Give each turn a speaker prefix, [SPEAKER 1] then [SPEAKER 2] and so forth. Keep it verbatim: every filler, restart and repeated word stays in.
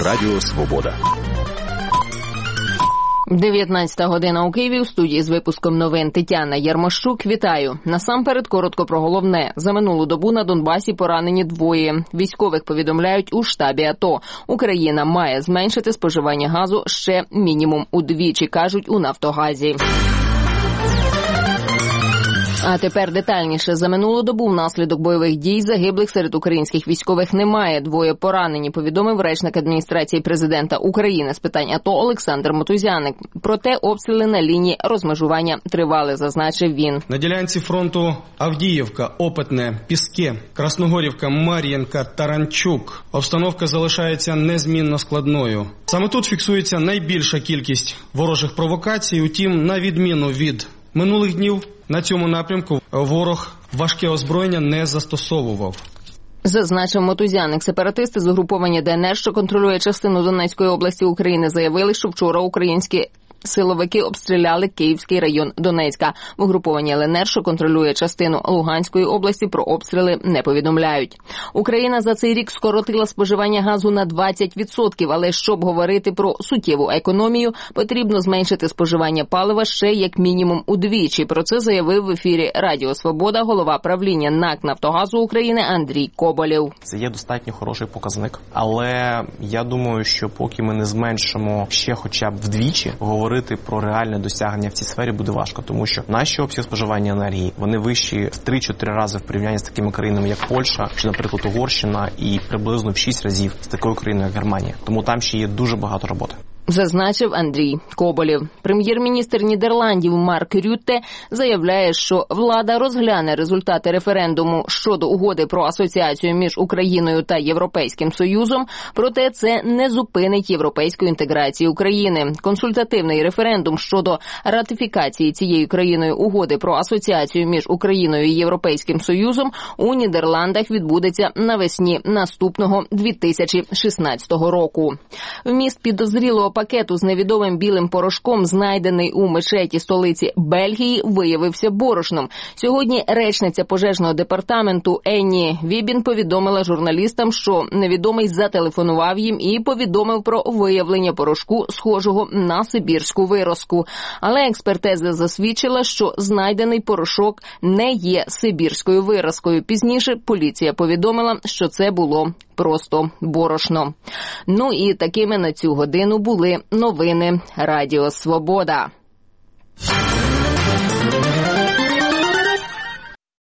[SPEAKER 1] Радіо Свобода.
[SPEAKER 2] дев'ятнадцята година у Києві. У студії з випуском новин Тетяна Ярмощук. Вітаю. Насамперед коротко про головне. За минулу добу на Донбасі поранені двоє. Військових повідомляють у штабі АТО. Україна має зменшити споживання газу ще мінімум удвічі, кажуть у Нафтогазі. А тепер детальніше. За минулу добу внаслідок бойових дій загиблих серед українських військових немає. Двоє поранені, повідомив речник адміністрації президента України з питань АТО Олександр Мотузяник. Проте обстріли на лінії розмежування тривали, зазначив він.
[SPEAKER 3] На ділянці фронту Авдіївка, Опитне, Піски, Красногорівка, Мар'їнка, Таранчук. Обстановка залишається незмінно складною. Саме тут фіксується найбільша кількість ворожих провокацій. Утім, на відміну від минулих днів, на цьому напрямку ворог важке озброєння не застосовував.
[SPEAKER 2] Зазначив Мотузяник. Сепаратисти з угруповання ДНР, що контролює частину Донецької області України, заявили, що вчора українські силовики обстріляли Київський район Донецька. В угрупованні ЛНР, що контролює частину Луганської області, про обстріли не повідомляють. Україна за цей рік скоротила споживання газу на двадцять відсотків, але щоб говорити про суттєву економію, потрібно зменшити споживання палива ще як мінімум удвічі. Про це заявив в ефірі Радіо Свобода голова правління НАК «Нафтогазу України» Андрій Коболєв.
[SPEAKER 4] Це є достатньо хороший показник, але я думаю, що поки ми не зменшимо ще хоча б вдвічі, говорити про реальне досягнення в цій сфері буде важко, тому що наші обсяги споживання енергії, вони вищі в три-чотири рази в порівнянні з такими країнами, як Польща, чи, наприклад, Угорщина, і приблизно в шість разів з такою країною, як Германія. Тому там ще є дуже багато роботи.
[SPEAKER 2] Зазначив Андрій Коболєв. Прем'єр-міністр Нідерландів Марк Рютте заявляє, що влада розгляне результати референдуму щодо угоди про асоціацію між Україною та Європейським Союзом, проте це не зупинить європейську інтеграцію України. Консультативний референдум щодо ратифікації цією країною угоди про асоціацію між Україною і Європейським Союзом у Нідерландах відбудеться навесні наступного дві тисячі шістнадцятого року. Вміст підозрілого пакету з невідомим білим порошком, знайдений у мечеті столиці Бельгії, виявився борошном. Сьогодні речниця пожежного департаменту Енні Вібін повідомила журналістам, що невідомий зателефонував їм і повідомив про виявлення порошку, схожого на сибірську виразку. Але експертиза засвідчила, що знайдений порошок не є сибірською виразкою. Пізніше поліція повідомила, що це було просто борошно. Ну і такими на цю годину були новини Радіо Свобода.